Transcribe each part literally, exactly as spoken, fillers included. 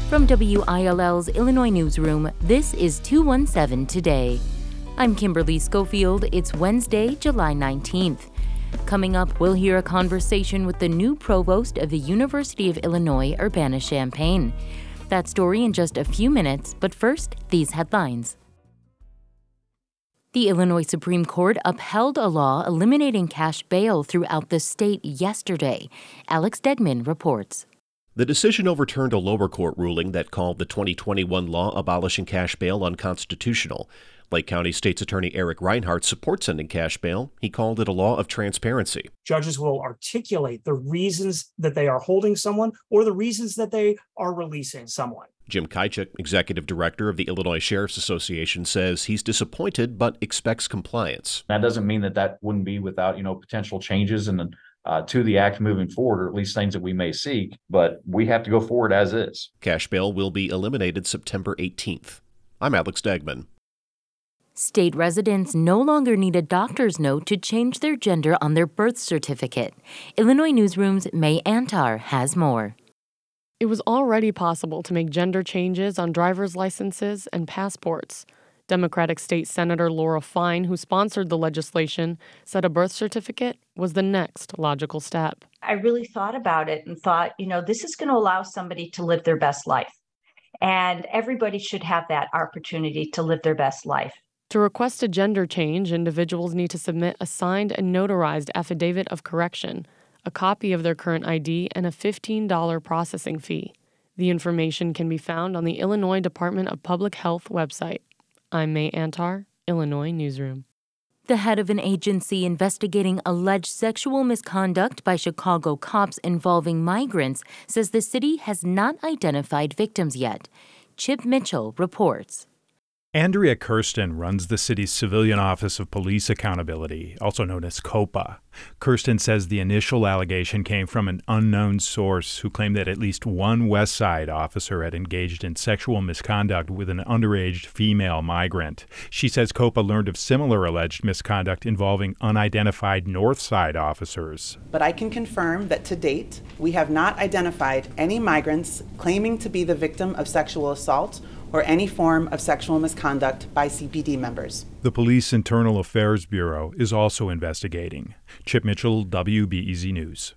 From W I L L's Illinois Newsroom, this is two one seven Today. I'm Kimberly Schofield. It's Wednesday, July nineteenth. Coming up, we'll hear a conversation with the new provost of the University of Illinois, Urbana-Champaign. That story in just a few minutes, but first, these headlines. The Illinois Supreme Court upheld a law eliminating cash bail throughout the state yesterday. Alex Degman reports. The decision overturned a lower court ruling that called the twenty twenty-one law abolishing cash bail unconstitutional. Lake County State's Attorney Eric Reinhart supports ending cash bail. He called it a law of transparency. Judges will articulate the reasons that they are holding someone or the reasons that they are releasing someone. Jim Kajchuk, executive director of the Illinois Sheriff's Association, says he's disappointed but expects compliance. That doesn't mean that that wouldn't be without, you know, potential changes and uh, to the act moving forward, or at least things that we may seek, but we have to go forward as is. Cash bail will be eliminated September eighteenth. I'm Alex Degman. State residents no longer need a doctor's note to change their gender on their birth certificate. Illinois Newsroom's May Antar has more. It was already possible to make gender changes on driver's licenses and passports. Democratic State Senator Laura Fine, who sponsored the legislation, said a birth certificate was the next logical step. I really thought about it and thought, you know, this is going to allow somebody to live their best life. And everybody should have that opportunity to live their best life. To request a gender change, individuals need to submit a signed and notarized affidavit of correction, a copy of their current I D, and a fifteen dollars processing fee. The information can be found on the Illinois Department of Public Health website. I'm May Antar, Illinois Newsroom. The head of an agency investigating alleged sexual misconduct by Chicago cops involving migrants says the city has not identified victims yet. Chip Mitchell reports. Andrea Kirsten runs the city's Civilian Office of Police Accountability, also known as COPA. Kirsten says the initial allegation came from an unknown source who claimed that at least one West Side officer had engaged in sexual misconduct with an underage female migrant. She says COPA learned of similar alleged misconduct involving unidentified North Side officers. But I can confirm that to date, we have not identified any migrants claiming to be the victim of sexual assault or any form of sexual misconduct by C P D members. The Police Internal Affairs Bureau is also investigating. Chip Mitchell, W B E Z News.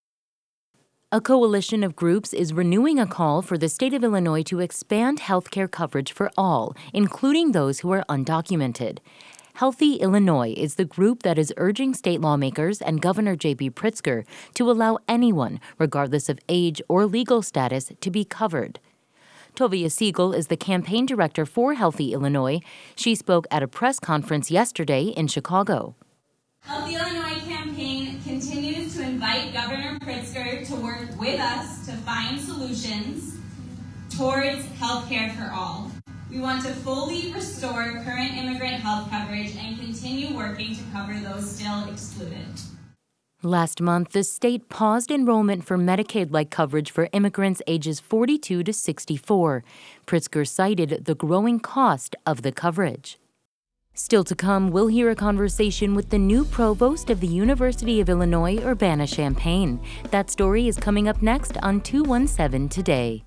A coalition of groups is renewing a call for the state of Illinois to expand health care coverage for all, including those who are undocumented. Healthy Illinois is the group that is urging state lawmakers and Governor J B Pritzker to allow anyone, regardless of age or legal status, to be covered. Tovia Siegel is the campaign director for Healthy Illinois. She spoke at a press conference yesterday in Chicago. Healthy Illinois campaign continues to invite Governor Pritzker to work with us to find solutions towards health care for all. We want to fully restore current immigrant health coverage and continue working to cover those still excluded. Last month, the state paused enrollment for Medicaid-like coverage for immigrants ages forty-two to sixty-four. Pritzker cited the growing cost of the coverage. Still to come, we'll hear a conversation with the new provost of the University of Illinois, Urbana-Champaign. That story is coming up next on two one seven Today.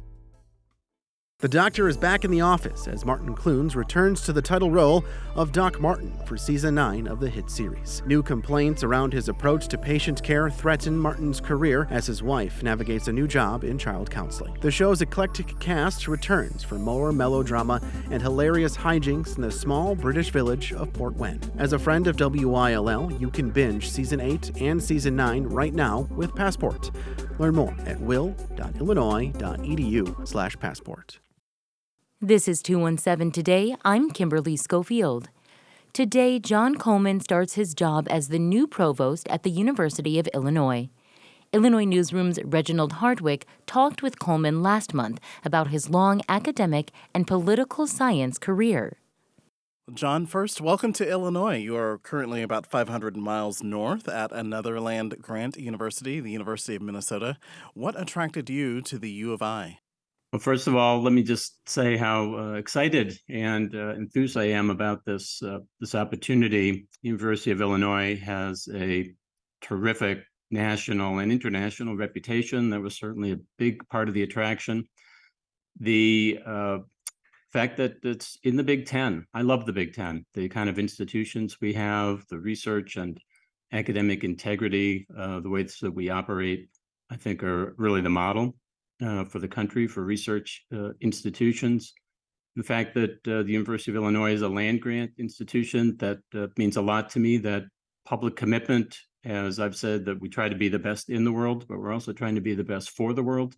The Doctor is back in the office as Martin Clunes returns to the title role of Doc Martin for season nine of the hit series. New complaints around his approach to patient care threaten Martin's career as his wife navigates a new job in child counseling. The show's eclectic cast returns for more melodrama and hilarious hijinks in the small British village of Port Wen. As a friend of W I L L, you can binge season eight and season nine right now with Passport. Learn more at will.illinois.edu slash passport. This is two one seven Today. I'm Kimberly Schofield. Today, John Coleman starts his job as the new provost at the University of Illinois. Illinois Newsroom's Reginald Hardwick talked with Coleman last month about his long academic and political science career. John, first, welcome to Illinois. You are currently about five hundred miles north at another land-grant university, the University of Minnesota. What attracted you to the U of I? Well, first of all, let me just say how uh, excited and uh, enthused I am about this uh, this opportunity. University of Illinois has a terrific national and international reputation. That was certainly a big part of the attraction. The uh, fact that it's in the Big Ten. I love the Big Ten, the kind of institutions we have, the research and academic integrity, uh, the ways that we operate, I think are really the model uh, for the country, for research uh, institutions. The fact that uh, the University of Illinois is a land grant institution, that uh, means a lot to me, that public commitment, as I've said, that we try to be the best in the world, but we're also trying to be the best for the world.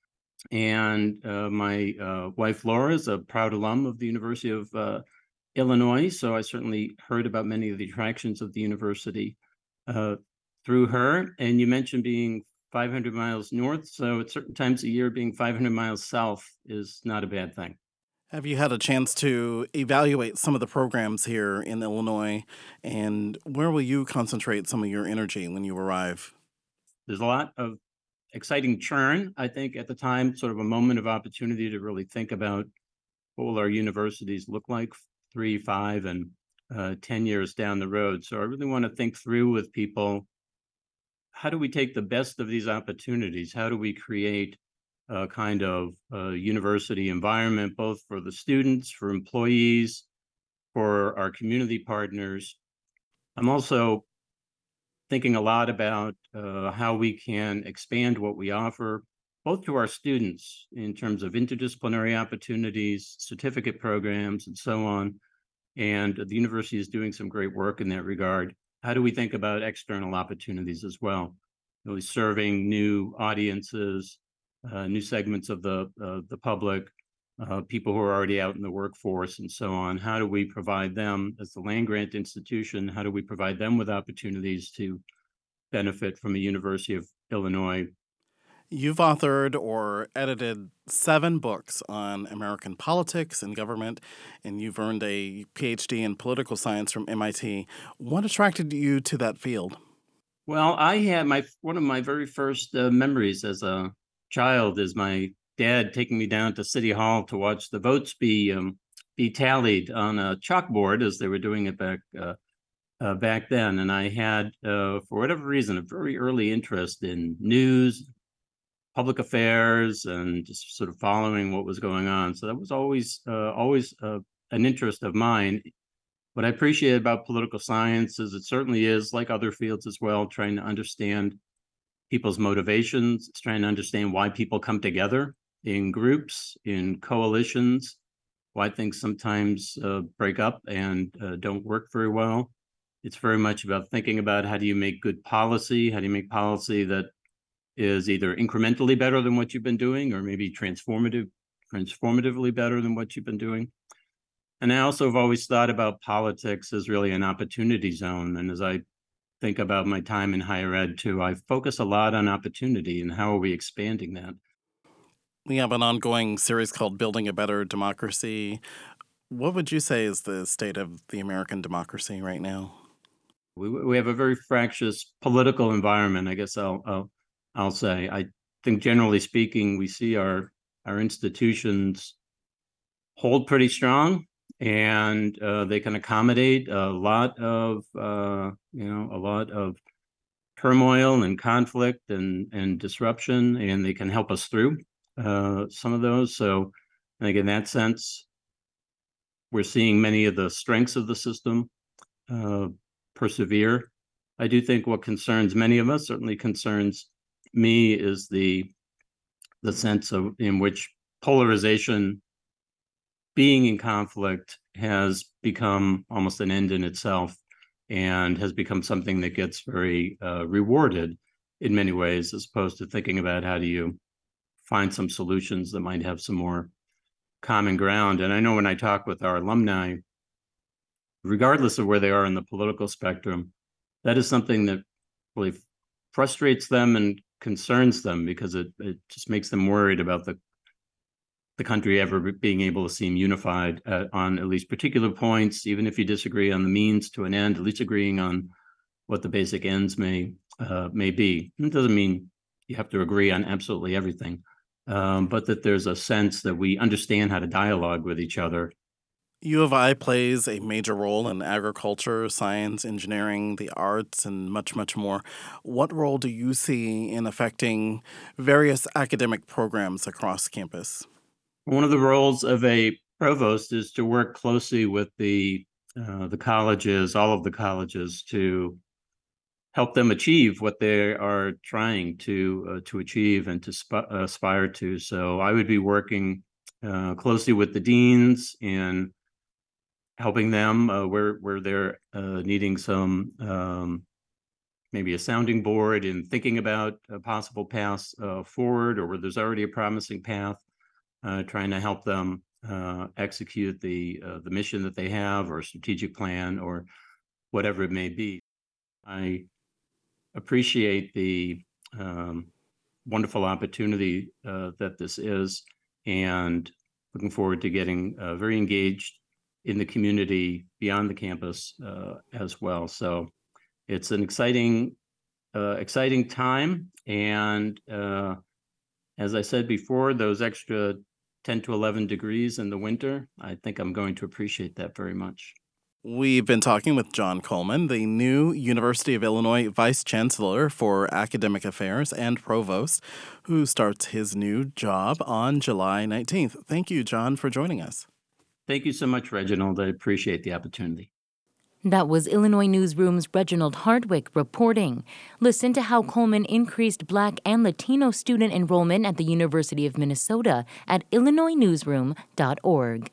And uh, my uh, wife, Laura, is a proud alum of the University of uh, Illinois. So I certainly heard about many of the attractions of the university uh, through her. And you mentioned being five hundred miles north. So at certain times a year, being five hundred miles south is not a bad thing. Have you had a chance to evaluate some of the programs here in Illinois? And where will you concentrate some of your energy when you arrive? There's a lot of exciting churn, I think, at the time, sort of a moment of opportunity to really think about what will our universities look like three, five, and uh, ten years down the road. So I really want to think through with people, how do we take the best of these opportunities? How do we create a kind of uh, university environment, both for the students, for employees, for our community partners? I'm also thinking a lot about uh, how we can expand what we offer, both to our students in terms of interdisciplinary opportunities, certificate programs, and so on. And the university is doing some great work in that regard. How do we think about external opportunities as well? Really serving new audiences, uh, new segments of the, uh, the public, uh, people who are already out in the workforce and so on. How do we provide them as the land grant institution? How do we provide them with opportunities to benefit from a University of Illinois? You've authored or edited seven books on American politics and government, and you've earned a P H D in political science from M I T. What attracted you to that field? Well, I had my one of my very first uh, memories as a child is my dad taking me down to City Hall to watch the votes be um, be tallied on a chalkboard, as they were doing it back uh, uh, back then. And I had, uh, for whatever reason, a very early interest in news, public affairs, and just sort of following what was going on. So that was always uh, always uh, an interest of mine. What I appreciate about political science is it certainly is, like other fields as well, trying to understand people's motivations. It's trying to understand why people come together in groups, in coalitions, why things sometimes uh, break up and uh, don't work very well. It's very much about thinking about how do you make good policy, how do you make policy that is either incrementally better than what you've been doing, or maybe transformative, transformatively better than what you've been doing. And I also have always thought about politics as really an opportunity zone. And as I think about my time in higher ed too, I focus a lot on opportunity and how are we expanding that. We have an ongoing series called Building a Better Democracy. What would you say is the state of the American democracy right now? We we have a very fractious political environment, I guess I'll I'll, I'll say. I think generally speaking, we see our our institutions hold pretty strong, and uh, they can accommodate a lot of uh, you know a lot of turmoil and conflict and and disruption, and they can help us through uh, some of those. So I think in that sense, we're seeing many of the strengths of the system uh, persevere. I do think what concerns many of us, certainly concerns me, is the the sense of in which polarization, being in conflict, has become almost an end in itself and has become something that gets very uh, rewarded in many ways, as opposed to thinking about how do you find some solutions that might have some more common ground. And I know when I talk with our alumni, regardless of where they are in the political spectrum, that is something that really frustrates them and concerns them, because it, it just makes them worried about the the country ever being able to seem unified uh, on at least particular points, even if you disagree on the means to an end, at least agreeing on what the basic ends may uh, may be. It doesn't mean you have to agree on absolutely everything, um, but that there's a sense that we understand how to dialogue with each other. U of I plays a major role in agriculture, science, engineering, the arts, and much, much more. What role do you see in affecting various academic programs across campus? One of the roles of a provost is to work closely with the uh, the colleges, all of the colleges, to help them achieve what they are trying to uh, to achieve and to sp- aspire to. So I would be working uh, closely with the deans and helping them uh, where where they're uh, needing some um, maybe a sounding board and thinking about a possible path uh, forward, or where there's already a promising path, uh, trying to help them uh, execute the uh, the mission that they have, or strategic plan, or whatever it may be. I appreciate the um, wonderful opportunity uh, that this is, and looking forward to getting uh, very engaged in the community beyond the campus uh, as well. So it's an exciting, uh, exciting time. And uh, as I said before, those extra ten to eleven degrees in the winter, I think I'm going to appreciate that very much. We've been talking with John Coleman, the new University of Illinois Vice Chancellor for Academic Affairs and Provost, who starts his new job on July nineteenth. Thank you, John, for joining us. Thank you so much, Reginald. I appreciate the opportunity. That was Illinois Newsroom's Reginald Hardwick reporting. Listen to how Coleman increased Black and Latino student enrollment at the University of Minnesota at illinois newsroom dot org.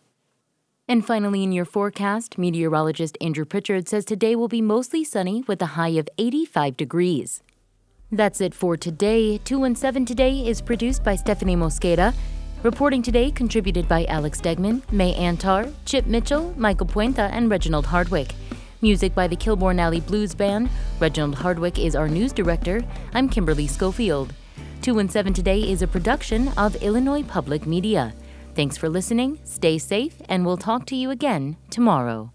And finally, in your forecast, meteorologist Andrew Pritchard says today will be mostly sunny with a high of eighty-five degrees. That's it for today. two and seven Today is produced by Stephanie Mosqueda. Reporting today contributed by Alex Degman, May Antar, Chip Mitchell, Michael Puenta, and Reginald Hardwick. Music by the Kilbourne Alley Blues Band. Reginald Hardwick is our news director. I'm Kimberly Schofield. two and seven Today is a production of Illinois Public Media. Thanks for listening, stay safe, and we'll talk to you again tomorrow.